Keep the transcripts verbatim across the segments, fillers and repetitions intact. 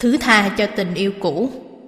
Thứ tha cho tình yêu cũ.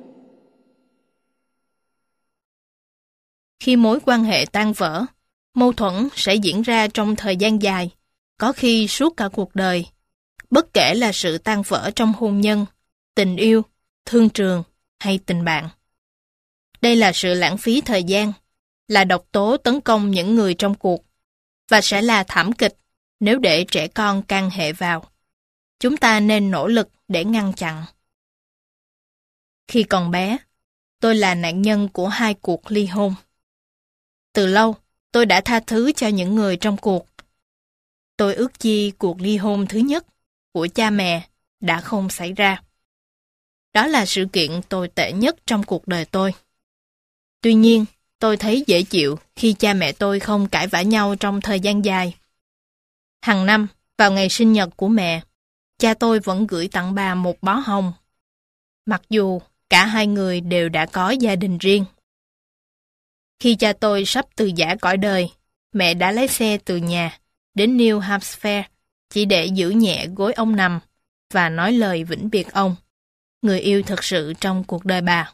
Khi mối quan hệ tan vỡ, mâu thuẫn sẽ diễn ra trong thời gian dài, có khi suốt cả cuộc đời, bất kể là sự tan vỡ trong hôn nhân, tình yêu, thương trường hay tình bạn. Đây là sự lãng phí thời gian, là độc tố tấn công những người trong cuộc, và sẽ là thảm kịch nếu để trẻ con can hệ vào. Chúng ta nên nỗ lực để ngăn chặn. Khi còn bé, tôi là nạn nhân của hai cuộc ly hôn. Từ lâu, tôi đã tha thứ cho những người trong cuộc. Tôi ước chi cuộc ly hôn thứ nhất của cha mẹ đã không xảy ra. Đó là sự kiện tồi tệ nhất trong cuộc đời tôi. Tuy nhiên, tôi thấy dễ chịu khi cha mẹ tôi không cãi vã nhau trong thời gian dài. Hàng năm, vào ngày sinh nhật của mẹ, cha tôi vẫn gửi tặng bà một bó hồng. Mặc dù cả hai người đều đã có gia đình riêng. Khi cha tôi sắp từ giã cõi đời, mẹ đã lái xe từ nhà đến New Hampshire chỉ để giữ nhẹ gối ông nằm và nói lời vĩnh biệt ông, người yêu thật sự trong cuộc đời bà.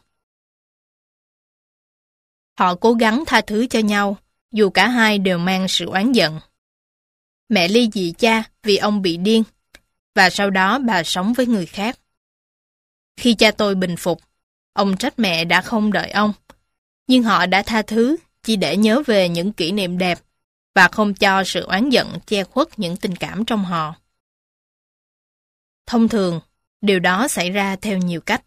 Họ cố gắng tha thứ cho nhau, dù cả hai đều mang sự oán giận. Mẹ ly dị cha vì ông bị điên, và sau đó bà sống với người khác. Khi cha tôi bình phục, ông trách mẹ đã không đợi ông, nhưng họ đã tha thứ chỉ để nhớ về những kỷ niệm đẹp và không cho sự oán giận che khuất những tình cảm trong họ. Thông thường, điều đó xảy ra theo nhiều cách.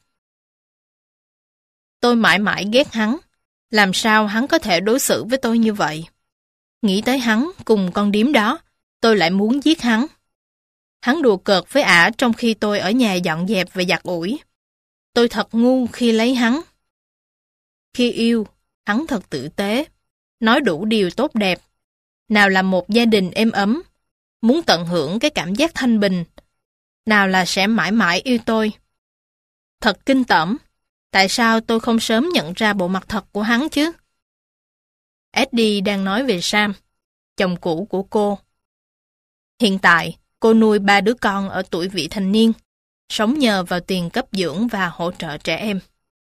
Tôi mãi mãi ghét hắn. Làm sao hắn có thể đối xử với tôi như vậy? Nghĩ tới hắn cùng con điếm đó, tôi lại muốn giết hắn. Hắn đùa cợt với ả trong khi tôi ở nhà dọn dẹp và giặt ủi. Tôi thật ngu khi lấy hắn. Khi yêu, hắn thật tử tế, nói đủ điều tốt đẹp. Nào là một gia đình êm ấm, muốn tận hưởng cái cảm giác thanh bình. Nào là sẽ mãi mãi yêu tôi. Thật kinh tởm. Tại sao tôi không sớm nhận ra bộ mặt thật của hắn chứ? Eddie đang nói về Sam, chồng cũ của cô. Hiện tại, cô nuôi ba đứa con ở tuổi vị thành niên, sống nhờ vào tiền cấp dưỡng và hỗ trợ trẻ em.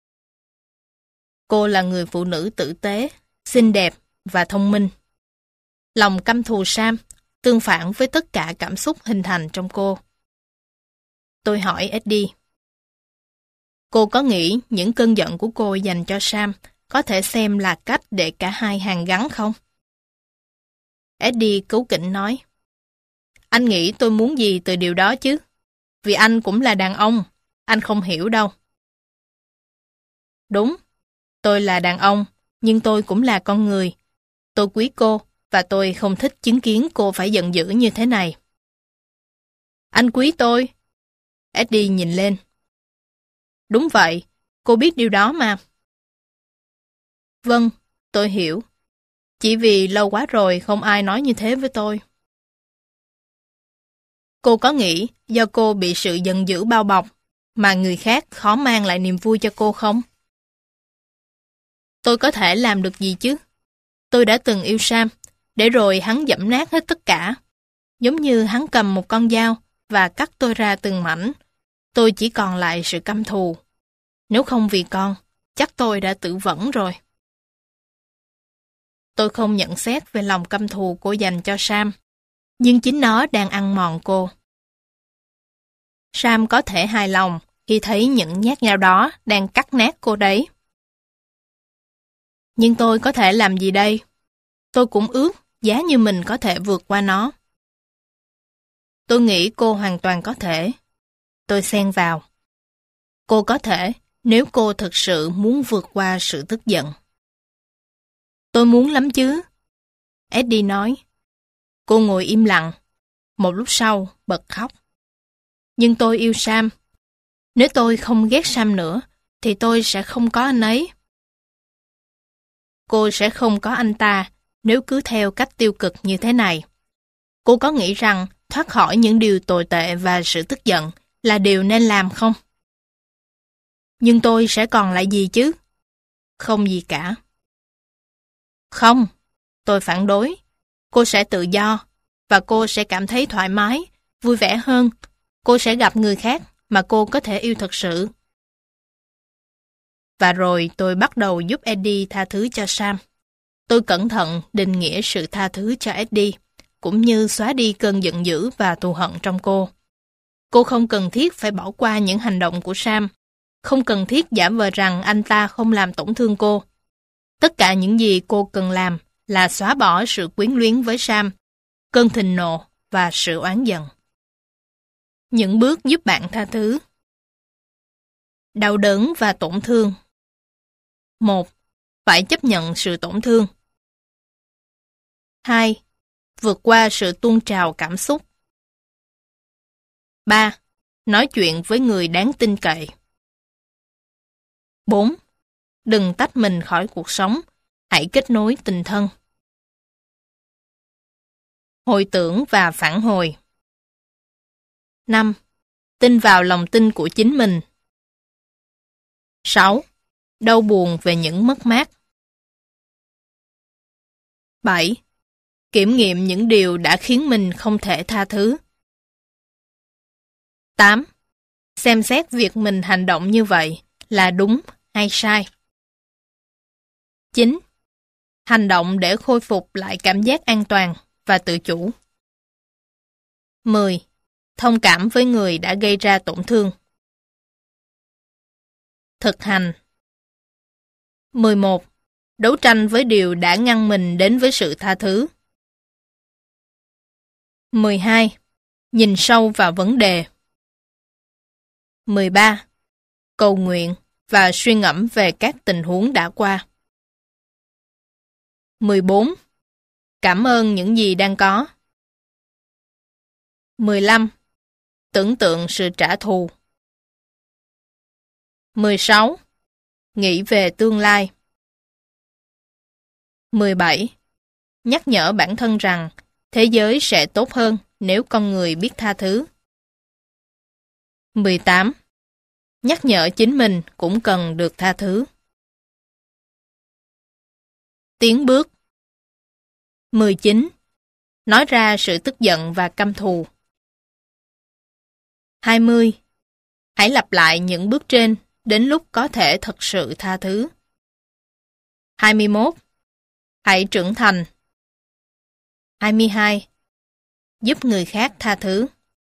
Cô là người phụ nữ tử tế, xinh đẹp và thông minh. Lòng căm thù Sam tương phản với tất cả cảm xúc hình thành trong cô. Tôi hỏi Eddie. Cô có nghĩ những cơn giận của cô dành cho Sam có thể xem là cách để cả hai hàn gắn không? Eddie cáu kỉnh nói. Anh nghĩ tôi muốn gì từ điều đó chứ? Vì anh cũng là đàn ông, anh không hiểu đâu. Đúng, tôi là đàn ông, nhưng tôi cũng là con người. Tôi quý cô, và tôi không thích chứng kiến cô phải giận dữ như thế này. Anh quý tôi? Eddie nhìn lên. Đúng vậy, cô biết điều đó mà. Vâng, tôi hiểu. Chỉ vì lâu quá rồi không ai nói như thế với tôi. Cô có nghĩ do cô bị sự giận dữ bao bọc mà người khác khó mang lại niềm vui cho cô không? Tôi có thể làm được gì chứ? Tôi đã từng yêu Sam, để rồi hắn dẫm nát hết tất cả. Giống như hắn cầm một con dao và cắt tôi ra từng mảnh. Tôi chỉ còn lại sự căm thù. Nếu không vì con, chắc tôi đã tự vẫn rồi. Tôi không nhận xét về lòng căm thù cô dành cho Sam, nhưng chính nó đang ăn mòn cô. Sam có thể hài lòng khi thấy những nhát dao đó đang cắt nát cô đấy. Nhưng tôi có thể làm gì đây? Tôi cũng ước giá như mình có thể vượt qua nó. Tôi nghĩ cô hoàn toàn có thể. Tôi xen vào. Cô có thể nếu cô thực sự muốn vượt qua sự tức giận. Tôi muốn lắm chứ. Eddie nói. Cô ngồi im lặng. Một lúc sau, bật khóc. Nhưng tôi yêu Sam. Nếu tôi không ghét Sam nữa, thì tôi sẽ không có anh ấy. Cô sẽ không có anh ta nếu cứ theo cách tiêu cực như thế này. Cô có nghĩ rằng thoát khỏi những điều tồi tệ và sự tức giận là điều nên làm không? Nhưng tôi sẽ còn lại gì chứ? Không gì cả. Không, tôi phản đối. Cô sẽ tự do, và cô sẽ cảm thấy thoải mái, vui vẻ hơn. Cô sẽ gặp người khác, mà cô có thể yêu thật sự. Và rồi tôi bắt đầu giúp Eddie tha thứ cho Sam. Tôi cẩn thận định nghĩa sự tha thứ cho Eddie, cũng như xóa đi cơn giận dữ và thù hận trong cô. Cô không cần thiết phải bỏ qua những hành động của Sam, không cần thiết giả vờ rằng anh ta không làm tổn thương cô. Tất cả những gì cô cần làm là xóa bỏ sự quyến luyến với Sam, cơn thịnh nộ và sự oán giận. Những bước giúp bạn tha thứ. Đau đớn và tổn thương. một. Phải chấp nhận sự tổn thương. hai. Vượt qua sự tuôn trào cảm xúc. ba. Nói chuyện với người đáng tin cậy. bốn. Đừng tách mình khỏi cuộc sống, hãy kết nối tình thân. Hồi tưởng và phản hồi. năm. Tin vào lòng tin của chính mình. sáu. Đau buồn về những mất mát. bảy. Kiểm nghiệm những điều đã khiến mình không thể tha thứ. tám. Xem xét việc mình hành động như vậy là đúng hay sai. chín. Hành động để khôi phục lại cảm giác an toàn và tự chủ. mười. Thông cảm với người đã gây ra tổn thương. Thực hành. mười một. Đấu tranh với điều đã ngăn mình đến với sự tha thứ. mười hai. Nhìn sâu vào vấn đề. mười ba. Cầu nguyện và suy ngẫm về các tình huống đã qua. mười bốn. Cảm ơn những gì đang có. mười lăm. Tưởng tượng sự trả thù. mười sáu. Nghĩ về tương lai. mười bảy. Nhắc nhở bản thân rằng thế giới sẽ tốt hơn nếu con người biết tha thứ. mười tám. Nhắc nhở chính mình cũng cần được tha thứ. Tiến bước. mười chín. Nói ra sự tức giận và căm thù. hai mươi. Hãy lặp lại những bước trên đến lúc có thể thật sự tha thứ. hai mươi mốt. Hãy trưởng thành. hai mươi hai. Giúp người khác tha thứ.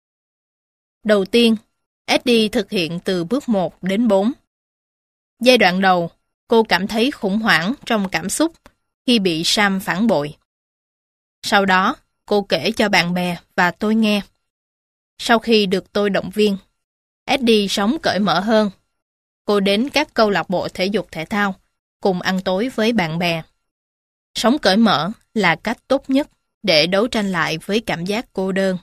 Đầu tiên, Eddie thực hiện từ bước một đến bốn. Giai đoạn đầu, cô cảm thấy khủng hoảng trong cảm xúc khi bị Sam phản bội. Sau đó, cô kể cho bạn bè và tôi nghe. Sau khi được tôi động viên, Eddie sống cởi mở hơn. Cô đến các câu lạc bộ thể dục thể thao, cùng ăn tối với bạn bè. Sống cởi mở là cách tốt nhất để đấu tranh lại với cảm giác cô đơn.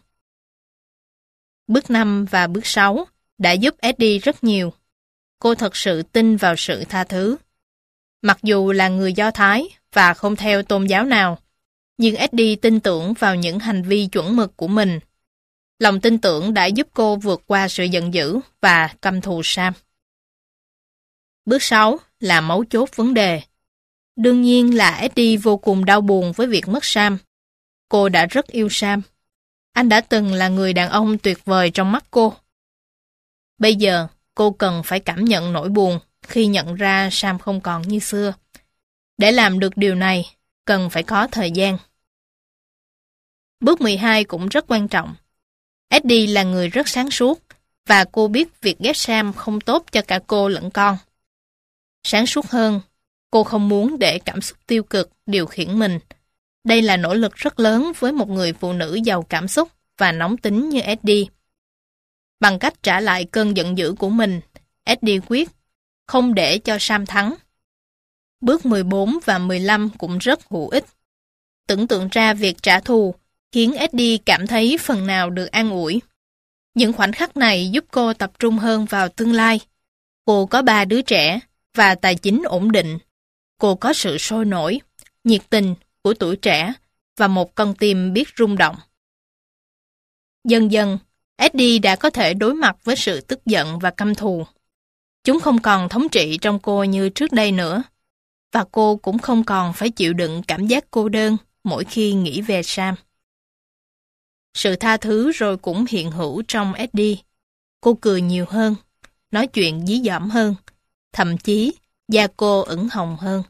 Bước năm và bước sáu đã giúp Eddie rất nhiều. Cô thật sự tin vào sự tha thứ. Mặc dù là người Do Thái và không theo tôn giáo nào, nhưng Eddie tin tưởng vào những hành vi chuẩn mực của mình. Lòng tin tưởng đã giúp cô vượt qua sự giận dữ và căm thù Sam. Bước sáu là mấu chốt vấn đề. Đương nhiên là Eddie vô cùng đau buồn với việc mất Sam. Cô đã rất yêu Sam. Anh đã từng là người đàn ông tuyệt vời trong mắt cô. Bây giờ, cô cần phải cảm nhận nỗi buồn khi nhận ra Sam không còn như xưa. Để làm được điều này, cần phải có thời gian. Bước mười hai cũng rất quan trọng. Eddie là người rất sáng suốt, và cô biết việc ghét Sam không tốt cho cả cô lẫn con. Sáng suốt hơn, cô không muốn để cảm xúc tiêu cực điều khiển mình. Đây là nỗ lực rất lớn với một người phụ nữ giàu cảm xúc và nóng tính như Eddie. Bằng cách trả lại cơn giận dữ của mình, Eddie quyết không để cho Sam thắng. Bước mười bốn và mười lăm cũng rất hữu ích. Tưởng tượng ra việc trả thù khiến Eddie cảm thấy phần nào được an ủi. Những khoảnh khắc này giúp cô tập trung hơn vào tương lai. Cô có ba đứa trẻ và tài chính ổn định. Cô có sự sôi nổi, nhiệt tình của tuổi trẻ và một con tim biết rung động. Dần dần, Eddie đã có thể đối mặt với sự tức giận và căm thù. Chúng không còn thống trị trong cô như trước đây nữa. Và cô cũng không còn phải chịu đựng cảm giác cô đơn mỗi khi nghĩ về Sam. Sự tha thứ rồi cũng hiện hữu trong Eddie. Cô cười nhiều hơn, nói chuyện dí dỏm hơn, thậm chí da cô ửng hồng hơn.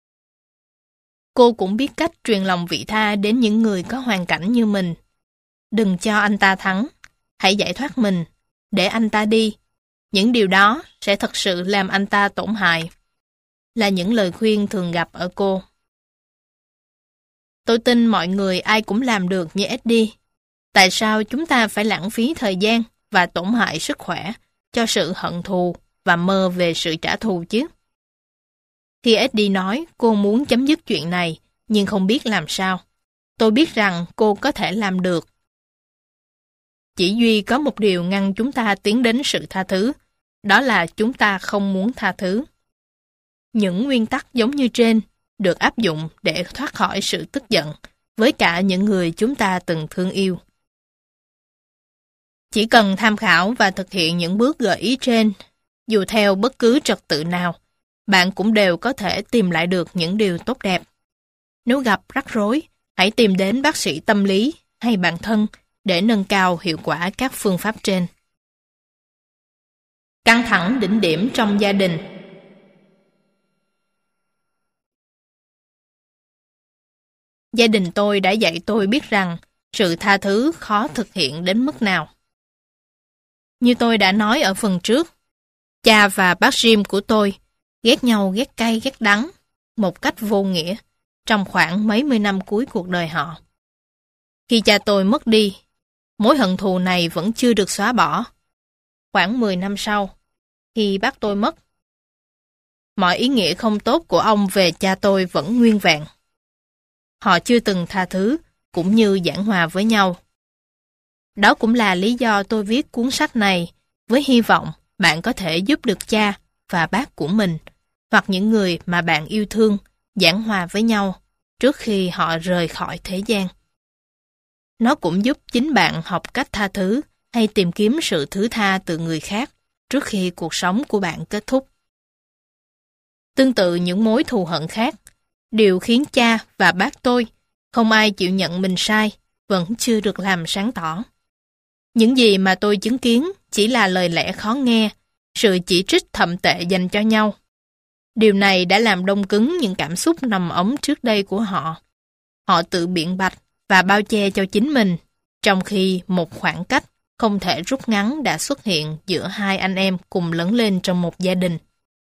Cô cũng biết cách truyền lòng vị tha đến những người có hoàn cảnh như mình. Đừng cho anh ta thắng, hãy giải thoát mình, để anh ta đi. Những điều đó sẽ thật sự làm anh ta tổn hại. Là những lời khuyên thường gặp ở cô. Tôi tin mọi người ai cũng làm được như Eddie. Tại sao chúng ta phải lãng phí thời gian và tổn hại sức khỏe cho sự hận thù và mơ về sự trả thù chứ? Khi Eddie nói cô muốn chấm dứt chuyện này nhưng không biết làm sao, tôi biết rằng cô có thể làm được. Chỉ duy có một điều ngăn chúng ta tiến đến sự tha thứ, đó là chúng ta không muốn tha thứ. Những nguyên tắc giống như trên được áp dụng để thoát khỏi sự tức giận với cả những người chúng ta từng thương yêu. Chỉ cần tham khảo và thực hiện những bước gợi ý trên, dù theo bất cứ trật tự nào, bạn cũng đều có thể tìm lại được những điều tốt đẹp. Nếu gặp rắc rối, hãy tìm đến bác sĩ tâm lý hay bạn thân để nâng cao hiệu quả các phương pháp trên. Căng thẳng đỉnh điểm trong gia đình. Gia đình tôi đã dạy tôi biết rằng sự tha thứ khó thực hiện đến mức nào. Như tôi đã nói ở phần trước, cha và bác Jim của tôi ghét nhau ghét cay ghét đắng một cách vô nghĩa trong khoảng mấy mươi năm cuối cuộc đời họ. Khi cha tôi mất đi, mối hận thù này vẫn chưa được xóa bỏ. Khoảng mười năm sau, khi bác tôi mất, mọi ý nghĩa không tốt của ông về cha tôi vẫn nguyên vẹn. Họ chưa từng tha thứ cũng như giảng hòa với nhau. Đó cũng là lý do tôi viết cuốn sách này, với hy vọng bạn có thể giúp được cha và bác của mình hoặc những người mà bạn yêu thương giảng hòa với nhau trước khi họ rời khỏi thế gian. Nó cũng giúp chính bạn học cách tha thứ hay tìm kiếm sự thứ tha từ người khác trước khi cuộc sống của bạn kết thúc. Tương tự những mối thù hận khác, điều khiến cha và bác tôi không ai chịu nhận mình sai vẫn chưa được làm sáng tỏ. Những gì mà tôi chứng kiến chỉ là lời lẽ khó nghe, sự chỉ trích thậm tệ dành cho nhau. Điều này đã làm đông cứng những cảm xúc nằm ống trước đây của họ. Họ tự biện bạch và bao che cho chính mình, trong khi một khoảng cách không thể rút ngắn đã xuất hiện giữa hai anh em cùng lớn lên trong một gia đình.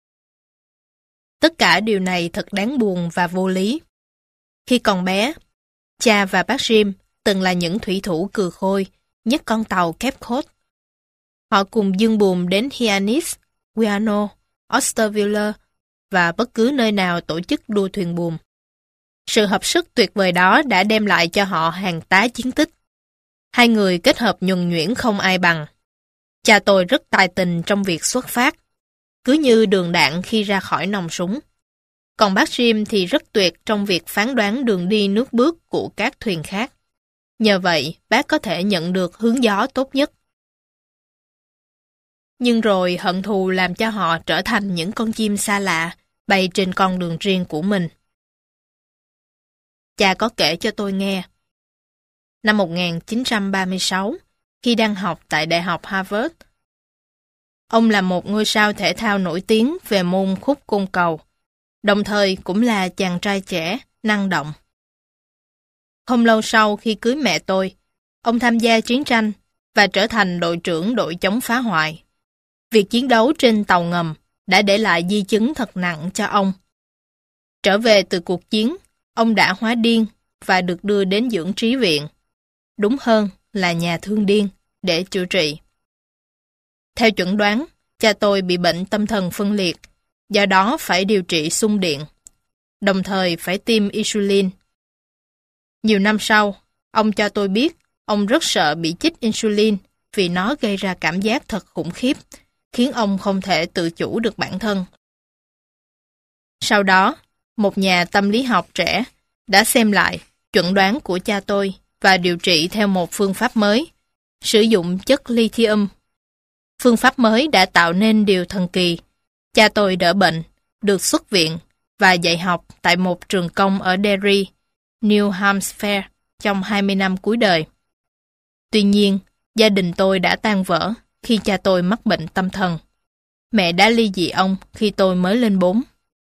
Tất cả điều này thật đáng buồn và vô lý. Khi còn bé, cha và bác Jim từng là những thủy thủ cừ khôi nhất con tàu Cape Cod. Họ cùng dương buồm đến Hyannis, Guiano, Austerville và bất cứ nơi nào tổ chức đua thuyền buồm. Sự hợp sức tuyệt vời đó đã đem lại cho họ hàng tá chiến tích. Hai người kết hợp nhuần nhuyễn không ai bằng. Cha tôi rất tài tình trong việc xuất phát, cứ như đường đạn khi ra khỏi nòng súng. Còn bác Jim thì rất tuyệt trong việc phán đoán đường đi nước bước của các thuyền khác. Nhờ vậy, bác có thể nhận được hướng gió tốt nhất. Nhưng rồi hận thù làm cho họ trở thành những con chim xa lạ, bay trên con đường riêng của mình. Cha có kể cho tôi nghe. Năm một nghìn chín trăm ba mươi sáu, khi đang học tại Đại học Harvard, ông là một ngôi sao thể thao nổi tiếng về môn khúc côn cầu, đồng thời cũng là chàng trai trẻ, năng động. Không lâu sau khi cưới mẹ tôi, ông tham gia chiến tranh và trở thành đội trưởng đội chống phá hoại. Việc chiến đấu trên tàu ngầm đã để lại di chứng thật nặng cho ông. Trở về từ cuộc chiến, ông đã hóa điên và được đưa đến dưỡng trí viện, đúng hơn là nhà thương điên, để chữa trị. Theo chẩn đoán, cha tôi bị bệnh tâm thần phân liệt, do đó phải điều trị xung điện, đồng thời phải tiêm insulin. Nhiều năm sau, ông cho tôi biết ông rất sợ bị chích insulin vì nó gây ra cảm giác thật khủng khiếp, khiến ông không thể tự chủ được bản thân. Sau đó, một nhà tâm lý học trẻ đã xem lại chẩn đoán của cha tôi và điều trị theo một phương pháp mới, sử dụng chất lithium. Phương pháp mới đã tạo nên điều thần kỳ. Cha tôi đỡ bệnh, được xuất viện và dạy học tại một trường công ở Derry, New Hampshire trong hai mươi năm cuối đời. Tuy nhiên, gia đình tôi đã tan vỡ khi cha tôi mắc bệnh tâm thần. Mẹ đã ly dị ông khi tôi mới lên bốn.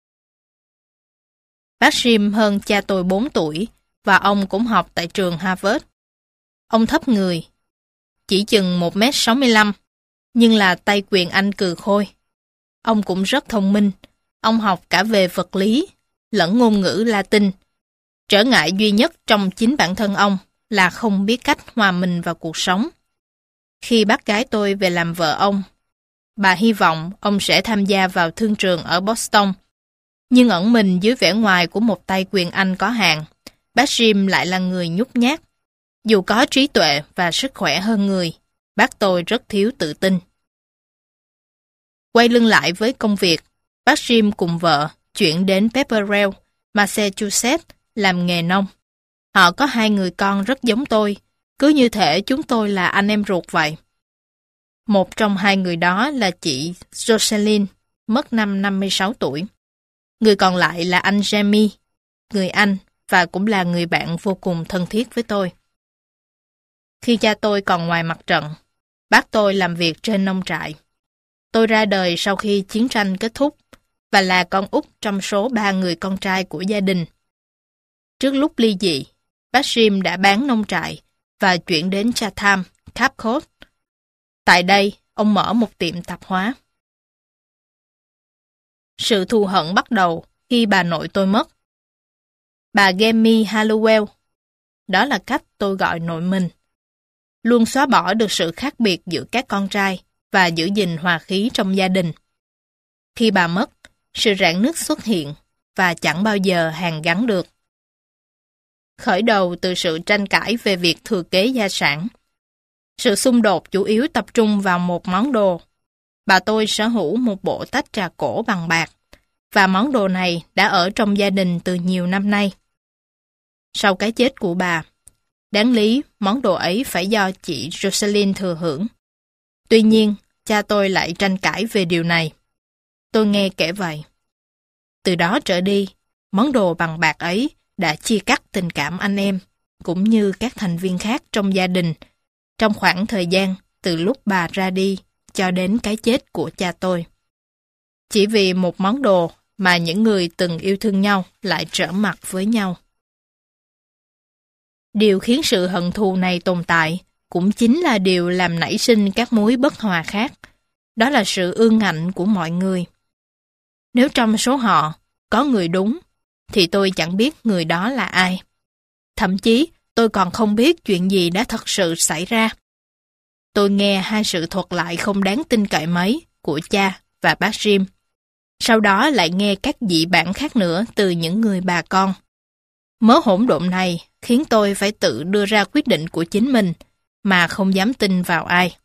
Bác Jim hơn cha tôi bốn tuổi và ông cũng học tại trường Harvard. Ông thấp người, chỉ chừng một mét sáu mươi lăm, nhưng là tay quyền Anh cừ khôi. Ông cũng rất thông minh, ông học cả về vật lý, lẫn ngôn ngữ Latin. Trở ngại duy nhất trong chính bản thân ông là không biết cách hòa mình vào cuộc sống. Khi bác gái tôi về làm vợ ông, bà hy vọng ông sẽ tham gia vào thương trường ở Boston, nhưng ẩn mình dưới vẻ ngoài của một tay quyền Anh có hạn, bác Jim lại là người nhút nhát. Dù có trí tuệ và sức khỏe hơn người, bác tôi rất thiếu tự tin. Quay lưng lại với công việc, bác Jim cùng vợ chuyển đến Pepperell, Massachusetts làm nghề nông. Họ có hai người con rất giống tôi, cứ như thể chúng tôi là anh em ruột vậy. Một trong hai người đó là chị Jocelyn, mất năm năm mươi sáu tuổi. Người còn lại là anh Jamie, người Anh và cũng là người bạn vô cùng thân thiết với tôi. Khi cha tôi còn ngoài mặt trận, bác tôi làm việc trên nông trại. Tôi ra đời sau khi chiến tranh kết thúc và là con út trong số ba người con trai của gia đình. Trước lúc ly dị, bác Jim đã bán nông trại và chuyển đến Chatham, Cape Cod. Tại đây, ông mở một tiệm tạp hóa. Sự thù hận bắt đầu khi bà nội tôi mất. Bà Gemmy Hallowell, đó là cách tôi gọi nội mình, luôn xóa bỏ được sự khác biệt giữa các con trai và giữ gìn hòa khí trong gia đình. Khi bà mất, sự rạn nứt xuất hiện và chẳng bao giờ hàn gắn được. Khởi đầu từ sự tranh cãi về việc thừa kế gia sản. Sự xung đột chủ yếu tập trung vào một món đồ. Bà tôi sở hữu một bộ tách trà cổ bằng bạc, và món đồ này đã ở trong gia đình từ nhiều năm nay. Sau cái chết của bà, đáng lý món đồ ấy phải do chị Jocelyn thừa hưởng. Tuy nhiên, cha tôi lại tranh cãi về điều này. Tôi nghe kể vậy. Từ đó trở đi, món đồ bằng bạc ấy đã chia cắt tình cảm anh em, cũng như các thành viên khác trong gia đình, trong khoảng thời gian từ lúc bà ra đi cho đến cái chết của cha tôi. Chỉ vì một món đồ mà những người từng yêu thương nhau lại trở mặt với nhau. Điều khiến sự hận thù này tồn tại cũng chính là điều làm nảy sinh các mối bất hòa khác. Đó là sự ương ngạnh của mọi người. Nếu trong số họ có người đúng, thì tôi chẳng biết người đó là ai. Thậm chí, tôi còn không biết chuyện gì đã thật sự xảy ra. Tôi nghe hai sự thuật lại không đáng tin cậy mấy của cha và bác Jim. Sau đó lại nghe các dị bản khác nữa từ những người bà con. Mớ hỗn độn này khiến tôi phải tự đưa ra quyết định của chính mình, mà không dám tin vào ai.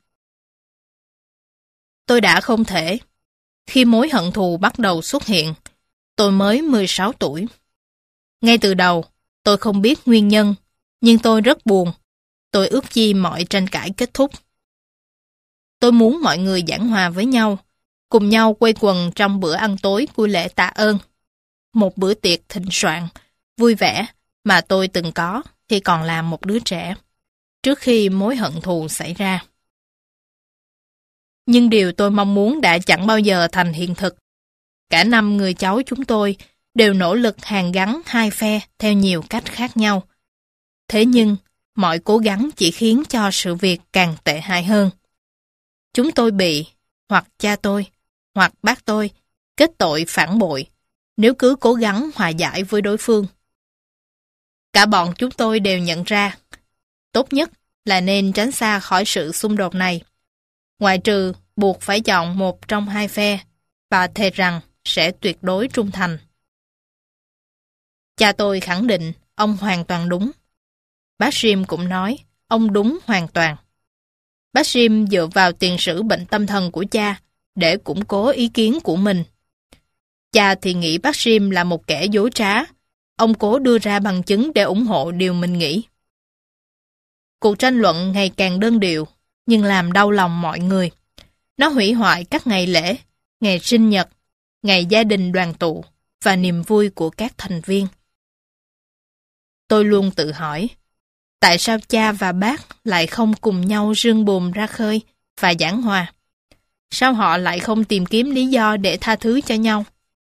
Tôi đã không thể. Khi mối hận thù bắt đầu xuất hiện, tôi mới mười sáu tuổi. Ngay từ đầu, tôi không biết nguyên nhân, nhưng tôi rất buồn. Tôi ước chi mọi tranh cãi kết thúc. Tôi muốn mọi người giảng hòa với nhau, cùng nhau quây quần trong bữa ăn tối của lễ tạ ơn. Một bữa tiệc thịnh soạn, vui vẻ mà tôi từng có khi còn là một đứa trẻ, trước khi mối hận thù xảy ra. Nhưng điều tôi mong muốn đã chẳng bao giờ thành hiện thực. Cả năm người cháu chúng tôi đều nỗ lực hàn gắn hai phe theo nhiều cách khác nhau. Thế nhưng, mọi cố gắng chỉ khiến cho sự việc càng tệ hại hơn. Chúng tôi bị, hoặc cha tôi, hoặc bác tôi, kết tội phản bội, nếu cứ cố gắng hòa giải với đối phương. Cả bọn chúng tôi đều nhận ra, tốt nhất là nên tránh xa khỏi sự xung đột này, ngoại trừ buộc phải chọn một trong hai phe và thề rằng sẽ tuyệt đối trung thành. Cha tôi khẳng định ông hoàn toàn đúng. Bác Jim cũng nói ông đúng hoàn toàn. Bác Jim dựa vào tiền sử bệnh tâm thần của cha để củng cố ý kiến của mình. Cha thì nghĩ bác Jim là một kẻ dối trá. Ông cố đưa ra bằng chứng để ủng hộ điều mình nghĩ. Cuộc tranh luận ngày càng đơn điệu, nhưng làm đau lòng mọi người. Nó hủy hoại các ngày lễ, ngày sinh nhật, ngày gia đình đoàn tụ và niềm vui của các thành viên. Tôi luôn tự hỏi, tại sao cha và bác lại không cùng nhau rương buồm ra khơi và giảng hòa. Sao họ lại không tìm kiếm lý do để tha thứ cho nhau?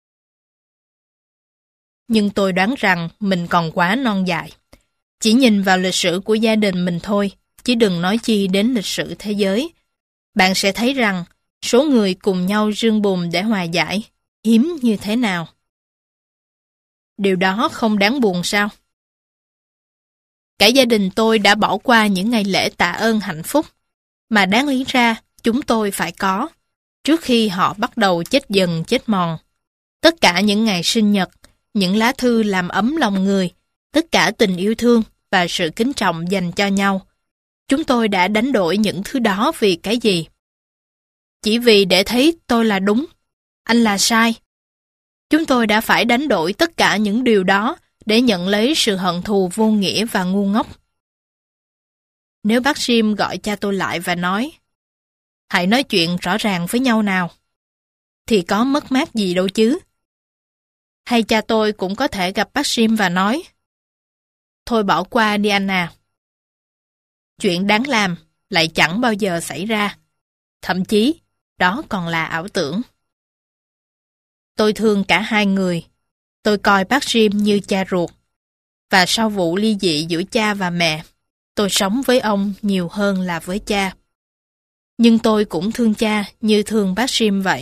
Nhưng tôi đoán rằng mình còn quá non dại. Chỉ nhìn vào lịch sử của gia đình mình thôi, chứ đừng nói chi đến lịch sử thế giới. Bạn sẽ thấy rằng số người cùng nhau rương bùn để hòa giải hiếm như thế nào. Điều đó không đáng buồn sao? Cả gia đình tôi đã bỏ qua những ngày lễ tạ ơn hạnh phúc mà đáng lý ra chúng tôi phải có trước khi họ bắt đầu chết dần chết mòn. Tất cả những ngày sinh nhật, những lá thư làm ấm lòng người, tất cả tình yêu thương và sự kính trọng dành cho nhau. Chúng tôi đã đánh đổi những thứ đó vì cái gì? Chỉ vì để thấy tôi là đúng, anh là sai. Chúng tôi đã phải đánh đổi tất cả những điều đó để nhận lấy sự hận thù vô nghĩa và ngu ngốc. Nếu bác Jim gọi cha tôi lại và nói, hãy nói chuyện rõ ràng với nhau nào, thì có mất mát gì đâu chứ. Hay cha tôi cũng có thể gặp bác Jim và nói, thôi bỏ qua đi anh à. Chuyện đáng làm lại chẳng bao giờ xảy ra. Thậm chí, đó còn là ảo tưởng. Tôi thương cả hai người. Tôi coi bác Jim như cha ruột. Và sau vụ ly dị giữa cha và mẹ, tôi sống với ông nhiều hơn là với cha. Nhưng tôi cũng thương cha như thương bác Jim vậy.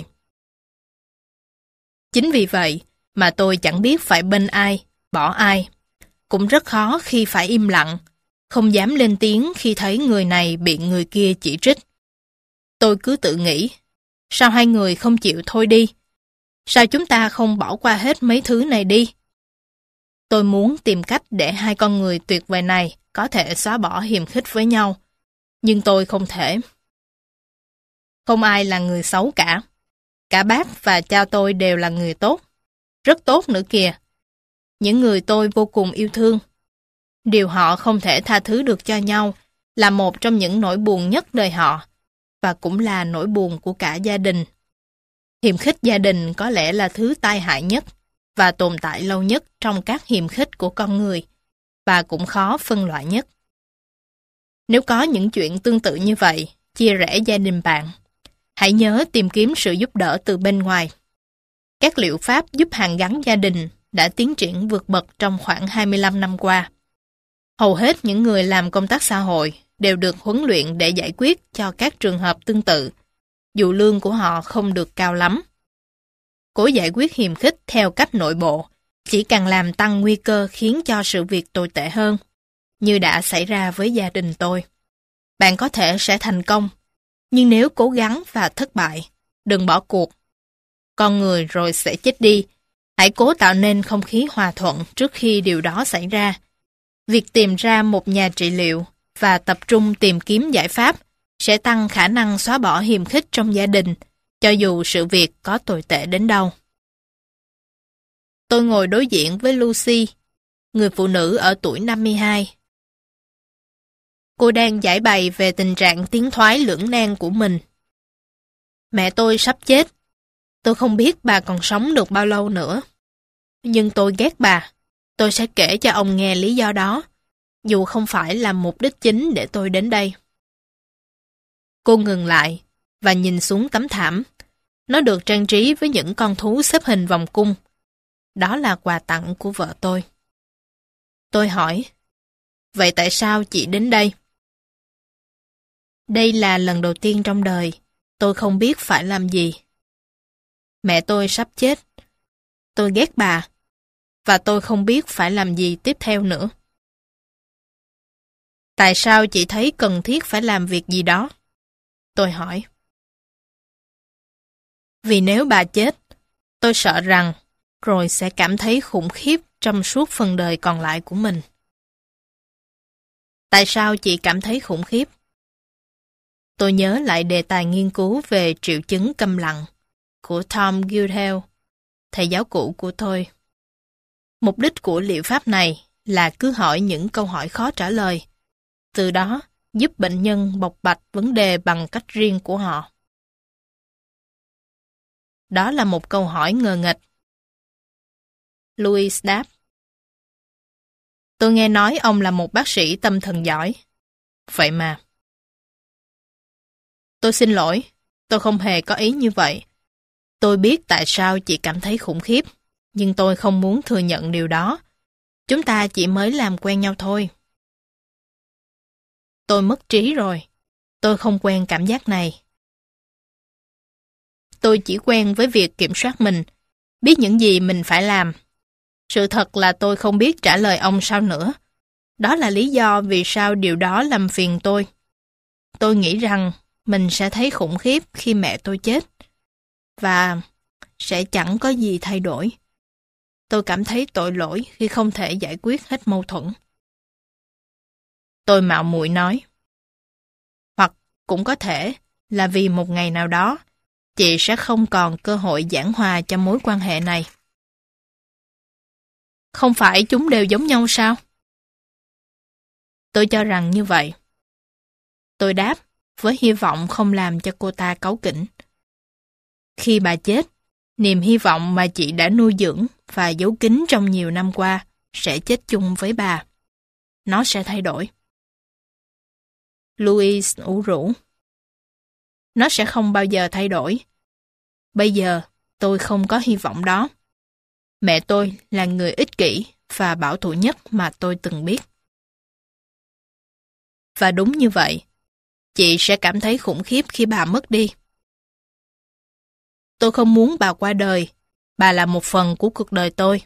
Chính vì vậy mà tôi chẳng biết phải bên ai, bỏ ai. Cũng rất khó khi phải im lặng, không dám lên tiếng khi thấy người này bị người kia chỉ trích. Tôi cứ tự nghĩ, sao hai người không chịu thôi đi? Sao chúng ta không bỏ qua hết mấy thứ này đi? Tôi muốn tìm cách để hai con người tuyệt vời này có thể xóa bỏ hiềm khích với nhau, nhưng tôi không thể. Không ai là người xấu cả. Cả bác và cha tôi đều là người tốt. Rất tốt nữa kìa. Những người tôi vô cùng yêu thương. Điều họ không thể tha thứ được cho nhau là một trong những nỗi buồn nhất đời họ, và cũng là nỗi buồn của cả gia đình. Hiềm khích gia đình có lẽ là thứ tai hại nhất và tồn tại lâu nhất trong các hiềm khích của con người, và cũng khó phân loại nhất. Nếu có những chuyện tương tự như vậy, chia rẽ gia đình bạn, hãy nhớ tìm kiếm sự giúp đỡ từ bên ngoài. Các liệu pháp giúp hàn gắn gia đình đã tiến triển vượt bậc trong khoảng hai mươi lăm năm qua. Hầu hết những người làm công tác xã hội đều được huấn luyện để giải quyết cho các trường hợp tương tự, dù lương của họ không được cao lắm. Cố giải quyết hiềm khích theo cách nội bộ chỉ càng làm tăng nguy cơ khiến cho sự việc tồi tệ hơn, như đã xảy ra với gia đình tôi. Bạn có thể sẽ thành công, nhưng nếu cố gắng và thất bại, đừng bỏ cuộc. Con người rồi sẽ chết đi. Hãy cố tạo nên không khí hòa thuận trước khi điều đó xảy ra. Việc tìm ra một nhà trị liệu và tập trung tìm kiếm giải pháp sẽ tăng khả năng xóa bỏ hiềm khích trong gia đình, cho dù sự việc có tồi tệ đến đâu. Tôi ngồi đối diện với Lucy, người phụ nữ ở tuổi năm mươi hai. Cô đang giải bày về tình trạng tiến thoái lưỡng nan của mình. Mẹ tôi sắp chết. Tôi không biết bà còn sống được bao lâu nữa. Nhưng tôi ghét bà. Tôi sẽ kể cho ông nghe lý do đó, dù không phải là mục đích chính để tôi đến đây. Cô ngừng lại và nhìn xuống tấm thảm. Nó được trang trí với những con thú xếp hình vòng cung. Đó là quà tặng của vợ tôi. Tôi hỏi, vậy tại sao chị đến đây? Đây là lần đầu tiên trong đời tôi không biết phải làm gì. Mẹ tôi sắp chết. Tôi ghét bà. Và tôi không biết phải làm gì tiếp theo nữa. Tại sao chị thấy cần thiết phải làm việc gì đó? Tôi hỏi. Vì nếu bà chết, tôi sợ rằng rồi sẽ cảm thấy khủng khiếp trong suốt phần đời còn lại của mình. Tại sao chị cảm thấy khủng khiếp? Tôi nhớ lại đề tài nghiên cứu về triệu chứng câm lặng của Tom Guldhill, thầy giáo cũ của tôi. Mục đích của liệu pháp này là cứ hỏi những câu hỏi khó trả lời, từ đó giúp bệnh nhân bộc bạch vấn đề bằng cách riêng của họ. Đó là một câu hỏi ngờ nghệch. Louis đáp. Tôi nghe nói ông là một bác sĩ tâm thần giỏi. Vậy mà. Tôi xin lỗi, tôi không hề có ý như vậy. Tôi biết tại sao chị cảm thấy khủng khiếp, nhưng tôi không muốn thừa nhận điều đó. Chúng ta chỉ mới làm quen nhau thôi. Tôi mất trí rồi. Tôi không quen cảm giác này. Tôi chỉ quen với việc kiểm soát mình, biết những gì mình phải làm. Sự thật là tôi không biết trả lời ông sao nữa. Đó là lý do vì sao điều đó làm phiền tôi. Tôi nghĩ rằng mình sẽ thấy khủng khiếp khi mẹ tôi chết. Và sẽ chẳng có gì thay đổi. Tôi cảm thấy tội lỗi khi không thể giải quyết hết mâu thuẫn. Tôi mạo muội nói. Hoặc cũng có thể là vì một ngày nào đó, chị sẽ không còn cơ hội giảng hòa cho mối quan hệ này. Không phải chúng đều giống nhau sao? Tôi cho rằng như vậy. Tôi đáp, với hy vọng không làm cho cô ta cáu kỉnh. Khi bà chết, niềm hy vọng mà chị đã nuôi dưỡng và giấu kín trong nhiều năm qua sẽ chết chung với bà. Nó sẽ thay đổi. Louise ủ rũ. Nó sẽ không bao giờ thay đổi. Bây giờ, tôi không có hy vọng đó. Mẹ tôi là người ích kỷ và bảo thủ nhất mà tôi từng biết. Và đúng như vậy, chị sẽ cảm thấy khủng khiếp khi bà mất đi. Tôi không muốn bà qua đời. Bà là một phần của cuộc đời tôi.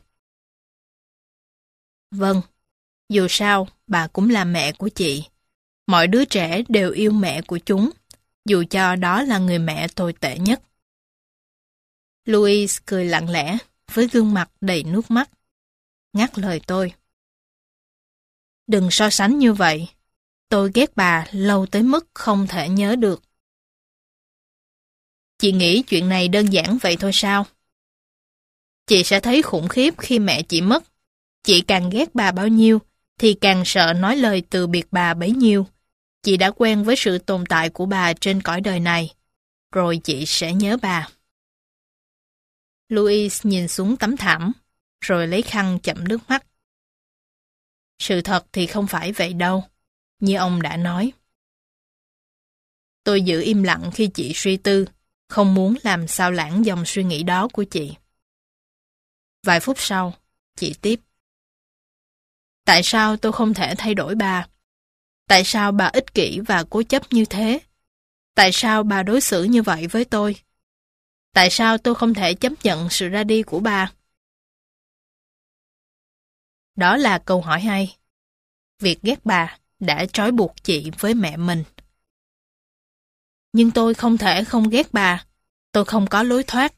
Vâng, dù sao, bà cũng là mẹ của chị. Mọi đứa trẻ đều yêu mẹ của chúng, dù cho đó là người mẹ tồi tệ nhất. Louise cười lặng lẽ, với gương mặt đầy nước mắt. Ngắt lời tôi. Đừng so sánh như vậy. Tôi ghét bà lâu tới mức không thể nhớ được. Chị nghĩ chuyện này đơn giản vậy thôi sao? Chị sẽ thấy khủng khiếp khi mẹ chị mất. Chị càng ghét bà bao nhiêu, thì càng sợ nói lời từ biệt bà bấy nhiêu. Chị đã quen với sự tồn tại của bà trên cõi đời này. Rồi chị sẽ nhớ bà. Louise nhìn xuống tấm thảm, rồi lấy khăn chậm nước mắt. Sự thật thì không phải vậy đâu, như ông đã nói. Tôi giữ im lặng khi chị suy tư, không muốn làm sao lãng dòng suy nghĩ đó của chị. Vài phút sau, chị tiếp. Tại sao tôi không thể thay đổi bà? Tại sao bà ích kỷ và cố chấp như thế? Tại sao bà đối xử như vậy với tôi? Tại sao tôi không thể chấp nhận sự ra đi của bà? Đó là câu hỏi hay. Việc ghét bà đã trói buộc chị với mẹ mình. Nhưng tôi không thể không ghét bà. Tôi không có lối thoát.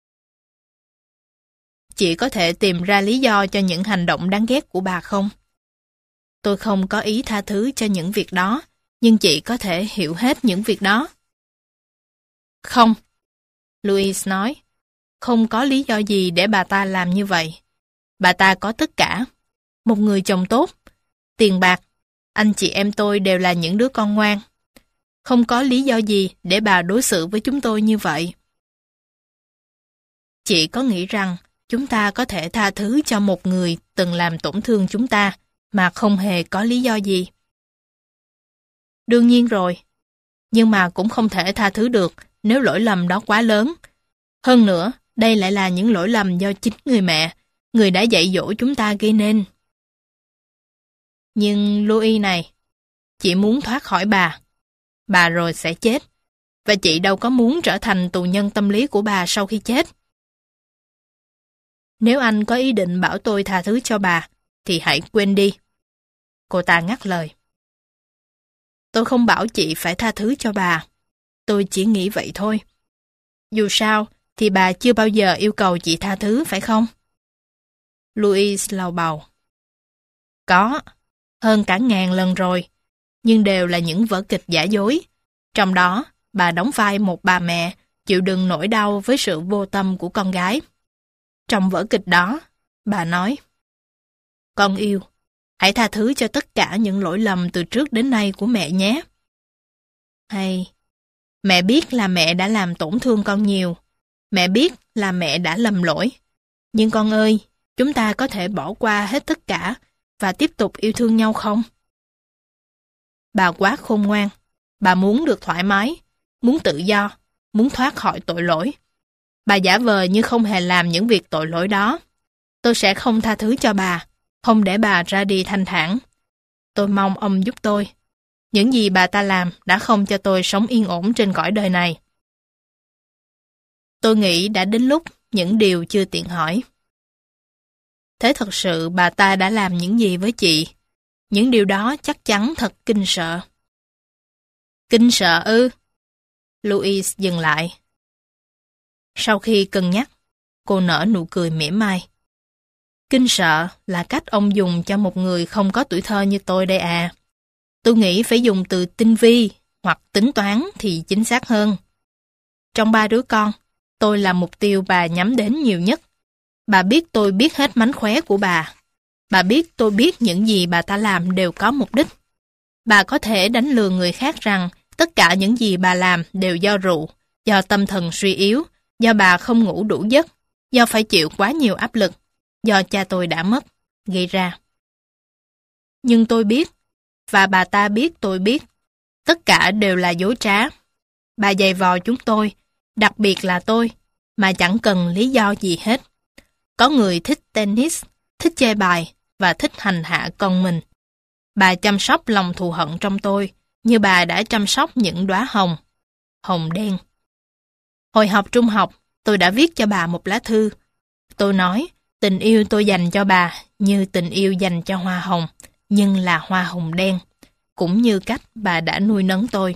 Chị có thể tìm ra lý do cho những hành động đáng ghét của bà không? Tôi không có ý tha thứ cho những việc đó, nhưng chị có thể hiểu hết những việc đó. Không, Louise nói, không có lý do gì để bà ta làm như vậy. Bà ta có tất cả. Một người chồng tốt, tiền bạc, anh chị em tôi đều là những đứa con ngoan. Không có lý do gì để bà đối xử với chúng tôi như vậy. Chị có nghĩ rằng chúng ta có thể tha thứ cho một người từng làm tổn thương chúng ta mà không hề có lý do gì? Đương nhiên rồi. Nhưng mà cũng không thể tha thứ được nếu lỗi lầm đó quá lớn. Hơn nữa, đây lại là những lỗi lầm do chính người mẹ, người đã dạy dỗ chúng ta gây nên. Nhưng Louis này, chị muốn thoát khỏi bà. Bà rồi sẽ chết. Và chị đâu có muốn trở thành tù nhân tâm lý của bà sau khi chết. Nếu anh có ý định bảo tôi tha thứ cho bà, thì hãy quên đi. Cô ta ngắt lời. Tôi không bảo chị phải tha thứ cho bà. Tôi chỉ nghĩ vậy thôi. Dù sao, thì bà chưa bao giờ yêu cầu chị tha thứ, phải không? Louise lầu bầu. Có, hơn cả ngàn lần rồi. Nhưng đều là những vở kịch giả dối. Trong đó, bà đóng vai một bà mẹ chịu đựng nỗi đau với sự vô tâm của con gái. Trong vở kịch đó, bà nói, con yêu, hãy tha thứ cho tất cả những lỗi lầm từ trước đến nay của mẹ nhé. Hay, mẹ biết là mẹ đã làm tổn thương con nhiều. Mẹ biết là mẹ đã lầm lỗi. Nhưng con ơi, chúng ta có thể bỏ qua hết tất cả và tiếp tục yêu thương nhau không? Bà quá khôn ngoan. Bà muốn được thoải mái. muốn tự do, muốn thoát khỏi tội lỗi. Bà giả vờ như không hề làm những việc tội lỗi đó. Tôi sẽ không tha thứ cho bà, không để bà ra đi thanh thản. Tôi mong ông giúp tôi. Những gì bà ta làm đã không cho tôi sống yên ổn trên cõi đời này. Tôi nghĩ đã đến lúc những điều chưa tiện hỏi. Thế thật sự bà ta đã làm những gì với chị? Những điều đó chắc chắn thật kinh sợ. Kinh sợ ư? Louise dừng lại. Sau khi cân nhắc, cô nở nụ cười mỉa mai. Kinh sợ là cách ông dùng cho một người không có tuổi thơ như tôi đây à. Tôi nghĩ phải dùng từ tinh vi hoặc tính toán thì chính xác hơn. Trong ba đứa con, tôi là mục tiêu bà nhắm đến nhiều nhất. Bà biết tôi biết hết mánh khóe của bà. Bà biết tôi biết những gì bà ta làm đều có mục đích. Bà có thể đánh lừa người khác rằng tất cả những gì bà làm đều do rượu, do tâm thần suy yếu, do bà không ngủ đủ giấc, do phải chịu quá nhiều áp lực, do cha tôi đã mất, gây ra. Nhưng tôi biết, và bà ta biết tôi biết, tất cả đều là dối trá. Bà giày vò chúng tôi, đặc biệt là tôi, mà chẳng cần lý do gì hết. Có người thích tennis, thích chơi bài và thích hành hạ con mình. Bà chăm sóc lòng thù hận trong tôi, như bà đã chăm sóc những đóa hồng, hồng đen. Hồi học trung học, tôi đã viết cho bà một lá thư. Tôi nói, tình yêu tôi dành cho bà như tình yêu dành cho hoa hồng, nhưng là hoa hồng đen, cũng như cách bà đã nuôi nấng tôi.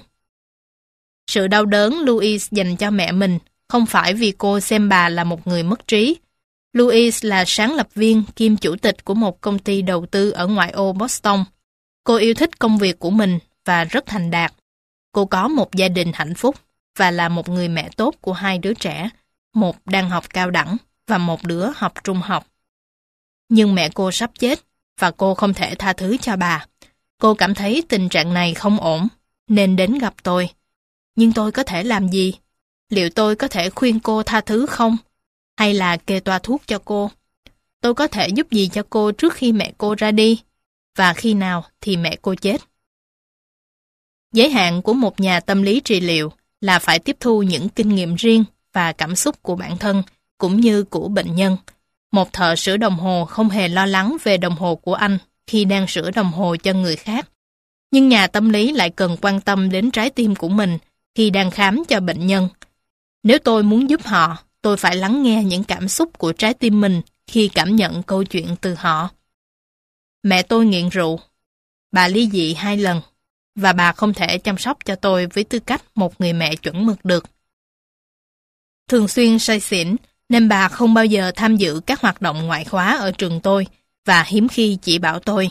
Sự đau đớn Louise dành cho mẹ mình không phải vì cô xem bà là một người mất trí. Louise là sáng lập viên kiêm chủ tịch của một công ty đầu tư ở ngoại ô Boston. Cô yêu thích công việc của mình và rất thành đạt. Cô có một gia đình hạnh phúc và là một người mẹ tốt của hai đứa trẻ, một đang học cao đẳng và một đứa học trung học. Nhưng mẹ cô sắp chết và cô không thể tha thứ cho bà. Cô cảm thấy tình trạng này không ổn nên đến gặp tôi. Nhưng tôi có thể làm gì? Liệu tôi có thể khuyên cô tha thứ không? Hay là kê toa thuốc cho cô? Tôi có thể giúp gì cho cô trước khi mẹ cô ra đi? Và khi nào thì mẹ cô chết? Giới hạn của một nhà tâm lý trị liệu là phải tiếp thu những kinh nghiệm riêng và cảm xúc của bản thân cũng như của bệnh nhân. Một thợ sửa đồng hồ không hề lo lắng về đồng hồ của anh khi đang sửa đồng hồ cho người khác. Nhưng nhà tâm lý lại cần quan tâm đến trái tim của mình khi đang khám cho bệnh nhân. Nếu tôi muốn giúp họ, tôi phải lắng nghe những cảm xúc của trái tim mình khi cảm nhận câu chuyện từ họ. Mẹ tôi nghiện rượu. Bà ly dị hai lần, và bà không thể chăm sóc cho tôi với tư cách một người mẹ chuẩn mực được. Thường xuyên say xỉn, nên bà không bao giờ tham dự các hoạt động ngoại khóa ở trường tôi, và hiếm khi chỉ bảo tôi.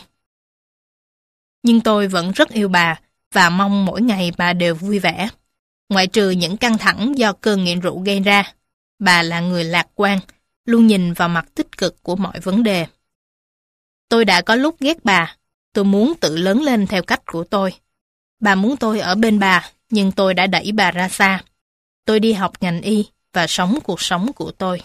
Nhưng tôi vẫn rất yêu bà, và mong mỗi ngày bà đều vui vẻ. Ngoại trừ những căng thẳng do cơn nghiện rượu gây ra, bà là người lạc quan, luôn nhìn vào mặt tích cực của mọi vấn đề. Tôi đã có lúc ghét bà, tôi muốn tự lớn lên theo cách của tôi. Bà muốn tôi ở bên bà, nhưng tôi đã đẩy bà ra xa. Tôi đi học ngành y và sống cuộc sống của tôi.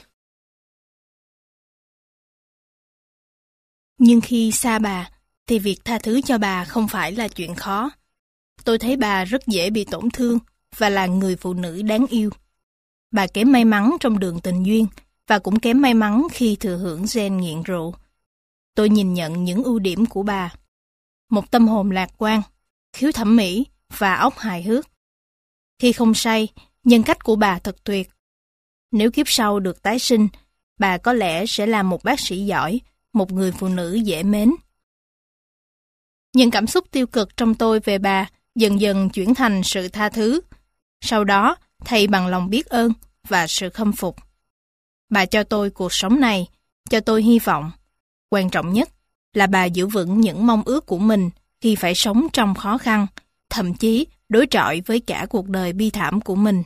Nhưng khi xa bà, thì việc tha thứ cho bà không phải là chuyện khó. Tôi thấy bà rất dễ bị tổn thương và là người phụ nữ đáng yêu. Bà kém may mắn trong đường tình duyên và cũng kém may mắn khi thừa hưởng gen nghiện rượu. Tôi nhìn nhận những ưu điểm của bà. Một tâm hồn lạc quan, khiếu thẩm mỹ và óc hài hước. Khi không say, nhân cách của bà thật tuyệt. Nếu kiếp sau được tái sinh, bà có lẽ sẽ là một bác sĩ giỏi, một người phụ nữ dễ mến. Những cảm xúc tiêu cực trong tôi về bà dần dần chuyển thành sự tha thứ. Sau đó, thay bằng lòng biết ơn và sự khâm phục. Bà cho tôi cuộc sống này, cho tôi hy vọng. Quan trọng nhất là bà giữ vững những mong ước của mình khi phải sống trong khó khăn, thậm chí đối chọi với cả cuộc đời bi thảm của mình.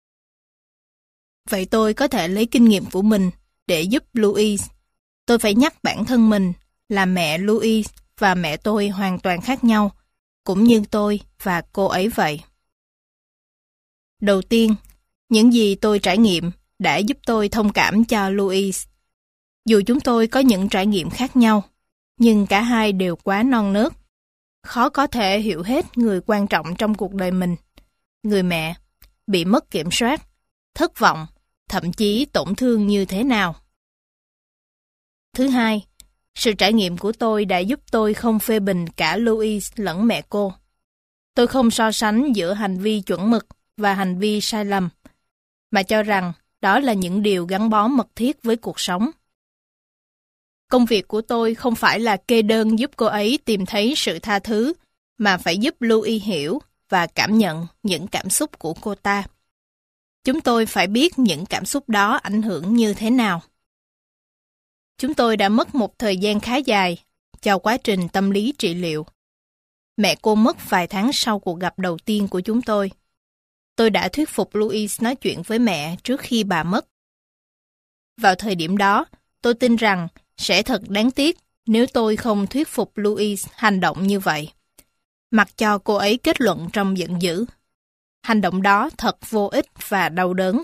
Vậy tôi có thể lấy kinh nghiệm của mình để giúp Louise. Tôi phải nhắc bản thân mình là mẹ Louise và mẹ tôi hoàn toàn khác nhau, cũng như tôi và cô ấy vậy. Đầu tiên, những gì tôi trải nghiệm đã giúp tôi thông cảm cho Louise. Dù chúng tôi có những trải nghiệm khác nhau, nhưng cả hai đều quá non nớt. Khó có thể hiểu hết người quan trọng trong cuộc đời mình. Người mẹ, bị mất kiểm soát, thất vọng, thậm chí tổn thương như thế nào. Thứ hai, sự trải nghiệm của tôi đã giúp tôi không phê bình cả Louise lẫn mẹ cô. Tôi không so sánh giữa hành vi chuẩn mực và hành vi sai lầm, mà cho rằng đó là những điều gắn bó mật thiết với cuộc sống. Công việc của tôi không phải là kê đơn giúp cô ấy tìm thấy sự tha thứ, mà phải giúp Louise hiểu và cảm nhận những cảm xúc của cô ta. Chúng tôi phải biết những cảm xúc đó ảnh hưởng như thế nào. Chúng tôi đã mất một thời gian khá dài cho quá trình tâm lý trị liệu. Mẹ cô mất vài tháng sau cuộc gặp đầu tiên của chúng tôi. Tôi đã thuyết phục Louise nói chuyện với mẹ trước khi bà mất. Vào thời điểm đó, tôi tin rằng sẽ thật đáng tiếc nếu tôi không thuyết phục Louise hành động như vậy, mặc cho cô ấy kết luận trong giận dữ. Hành động đó thật vô ích và đau đớn.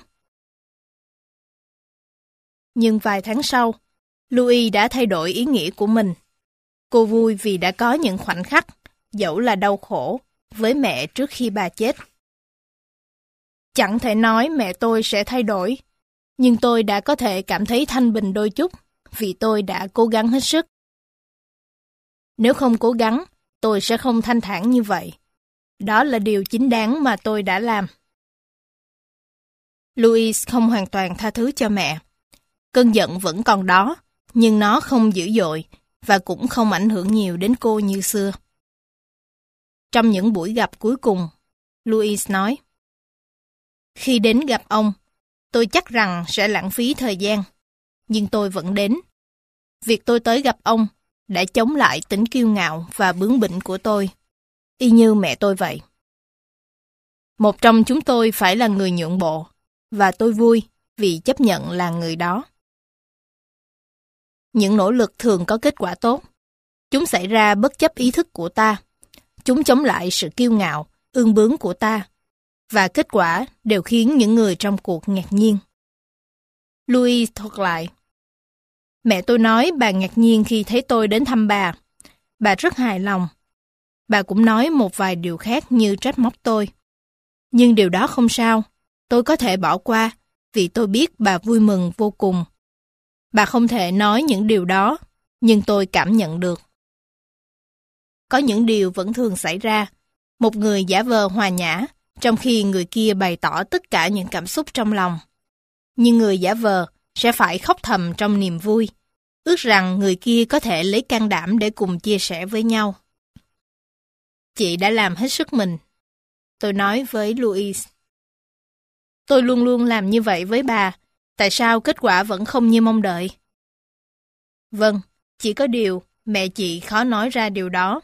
Nhưng vài tháng sau, Louise đã thay đổi ý nghĩa của mình. Cô vui vì đã có những khoảnh khắc, dẫu là đau khổ, với mẹ trước khi bà chết. Chẳng thể nói mẹ tôi sẽ thay đổi, nhưng tôi đã có thể cảm thấy thanh bình đôi chút vì tôi đã cố gắng hết sức. Nếu không cố gắng, tôi sẽ không thanh thản như vậy. Đó là điều chính đáng mà tôi đã làm. Louise không hoàn toàn tha thứ cho mẹ. Cơn giận vẫn còn đó, nhưng nó không dữ dội và cũng không ảnh hưởng nhiều đến cô như xưa. Trong những buổi gặp cuối cùng, Louise nói: "Khi đến gặp ông, tôi chắc rằng sẽ lãng phí thời gian, nhưng tôi vẫn đến. Việc tôi tới gặp ông đã chống lại tính kiêu ngạo và bướng bỉnh của tôi, y như mẹ tôi vậy. Một trong chúng tôi phải là người nhượng bộ, và tôi vui vì chấp nhận là người đó." Những nỗ lực thường có kết quả tốt. Chúng xảy ra bất chấp ý thức của ta. Chúng chống lại sự kiêu ngạo, ương bướng của ta. Và kết quả đều khiến những người trong cuộc ngạc nhiên. Louise thuật lại: "Mẹ tôi nói bà ngạc nhiên khi thấy tôi đến thăm bà. Bà rất hài lòng. Bà cũng nói một vài điều khác như trách móc tôi. Nhưng điều đó không sao. Tôi có thể bỏ qua vì tôi biết bà vui mừng vô cùng. Bà không thể nói những điều đó, nhưng tôi cảm nhận được." Có những điều vẫn thường xảy ra. Một người giả vờ hòa nhã, trong khi người kia bày tỏ tất cả những cảm xúc trong lòng. Nhưng người giả vờ sẽ phải khóc thầm trong niềm vui, ước rằng người kia có thể lấy can đảm để cùng chia sẻ với nhau. "Chị đã làm hết sức mình," tôi nói với Louise. "Tôi luôn luôn làm như vậy với bà. Tại sao kết quả vẫn không như mong đợi?" "Vâng, chỉ có điều mẹ chị khó nói ra điều đó."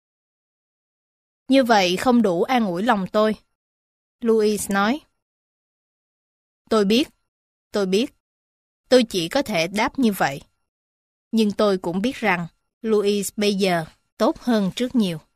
"Như vậy không đủ an ủi lòng tôi," Louise nói. "Tôi biết, tôi biết. Tôi chỉ có thể đáp như vậy. Nhưng tôi cũng biết rằng Louise bây giờ tốt hơn trước nhiều."